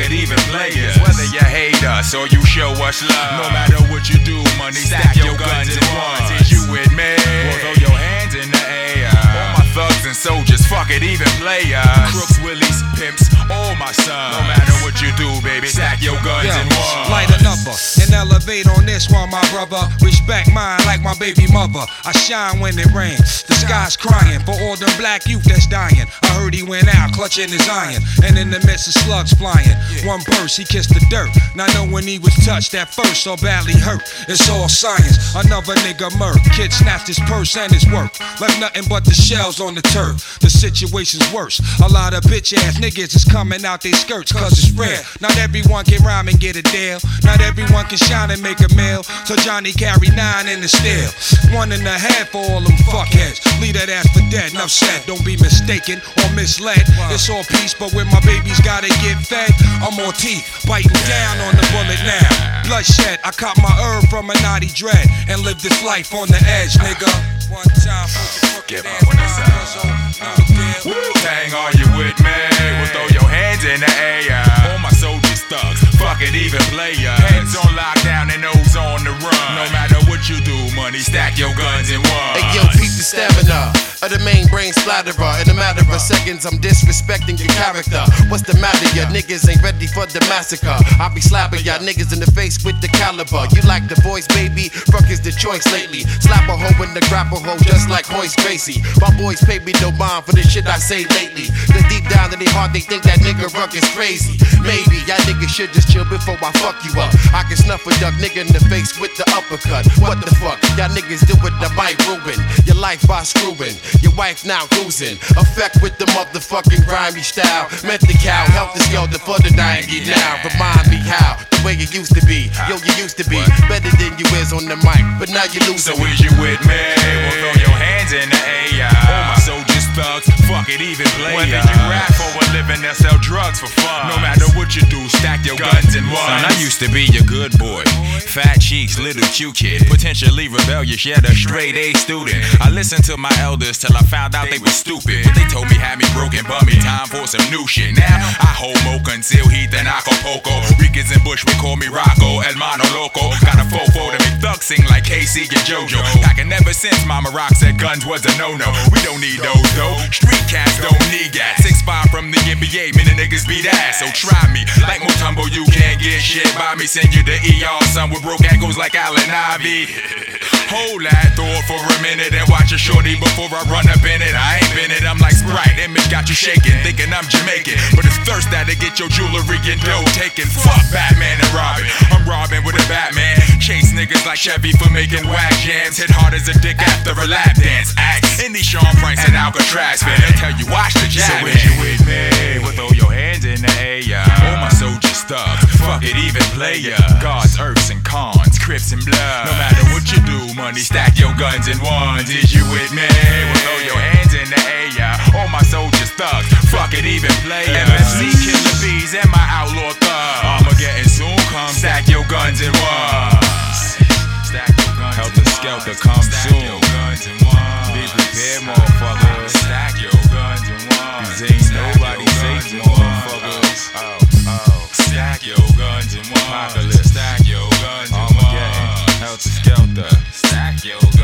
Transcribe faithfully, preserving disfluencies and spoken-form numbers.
it, even players. Whether you hate us or you show us love, no matter what you do, money, stack your guns in ones. Is you with me? Well, throw your hands in the air. All my thugs and soldiers, fuck it, even players. Crooks, willies, pimps, all my sons. No matter what you do, baby, stack your guns Yo, in ones. light a number and elevate on this one, my brother. Respect mine like my baby mother. I shine when it rains. The sky's crying for all the black youth that's dying. I heard he went out clutching his iron, and in the midst of slugs flying, one burst, he kissed the dirt. Not knowing he was touched at first or badly hurt. It's all science. Another nigga murk. Kid snatched his purse and his work. Left nothing but the shells on the turf. The situation's worse. A lot of bitch ass niggas is coming out their skirts cause it's rare. Not everyone can rhyme and get a deal. Not everyone can shine and make a meal. So Johnny carry nine in the steel. One and a half for all them fuckheads. Leave that ass for dead. Enough said. Don't be mistaken or misled. It's all peace, but when my babies gotta get fed, I'm on teeth, biting down on the bullet now. Bloodshed, I caught my herb from a naughty dread and live this life on the edge, nigga. One time for Give up when it's out. Wu-Tang, are you with me? Well, throw your hands in the air. All my soldiers thugs, fuck it, even players. Heads on lockdown and nose on the run. No matter what you do, money, stack your guns in one. Hey yo, peep the stamina of the main brain splatterer. In a matter of seconds, I'm disrespecting your character. What's the matter? Ya niggas ain't ready for the massacre. I be slapping y'all niggas in the face with the caliber. You like the voice, baby? Fuck is the choice lately. Slap a hoe in the grapple hole just like Hoist Gracie. My boys pay me no mind for the shit I say lately. Cause deep down in their heart, they think that nigga Ruck is crazy. Maybe y'all niggas should just chill before I fuck you up. I can snuff a duck nigga in the face with the uppercut. What the fuck? Y'all niggas do it, the might ruin your life by screwing. Your wife now losing effect with the motherfucking grimy style. Meant the cow, help the skelter for the ninety now. Remind me how the way you used to be. Yo, you used to be better than you is on the mic, but now you lose. So is you with me? Well, throw your hands in the air. All my soldiers thugs, fuck it, even players. Whether you rap for a living or sell drugs for fun, no matter what you do, stack your guns in one. Son, I used to be your good boy, fat cheeks, little cute kid, potentially rebellious, yet a straight A student. I listened to my elders till I found out they were stupid. They told me had me broken, bummy, time for some new shit. Now I hold mocha until Heath and Acapulco. Ricans and Bush, we call me Rocco, El Mano Loco. Got a fofo to make thugs sing like K C and JoJo. Packing ever since Mama Rock said guns was a no-no. We don't need those though. Street cats don't need gas. six five from the N B A, many niggas beat ass. So try me, like Mutombo, you can't get shit by me. Send you to E R, son with broke ankles like Allen Ivy. Hold that thought for a minute and watch a shorty before I run up in it. I ain't been it, I'm like Sprite. Image got you shaking, thinking I'm Jamaican, but it's thirst that'll get your jewelry and dough taken. Fuck Batman and Robin, I'm Robin with a Batman. Chase niggas like Chevy for making whack jams. Hit hard as a dick after a lap dance. Act in these Sean Franks and Alcatraz fan. They tell you watch the jab. So is you with me? Well, throw your hands in the air. All my soldiers thugs, fuck it, even player. Gods, earths and cons, Crips and blood. No matter what you do, money, stack your guns in ones. Is you with me? Well, throw your hands in the air. All my soldiers thugs, fuck it, even player. M F C killer bees and my outlaw thug. Armageddon soon come, stack your guns in ones. Stack your guns. Helter Skelter come soon. Be prepared, motherfuckers. Stack your guns in ones. Cause ain't nobody safe, motherfuckers. Oh, oh. Stack your guns in ones. Apocalypse. Stack your guns in ones. Armageddon. Helter Skelter. Stack your guns.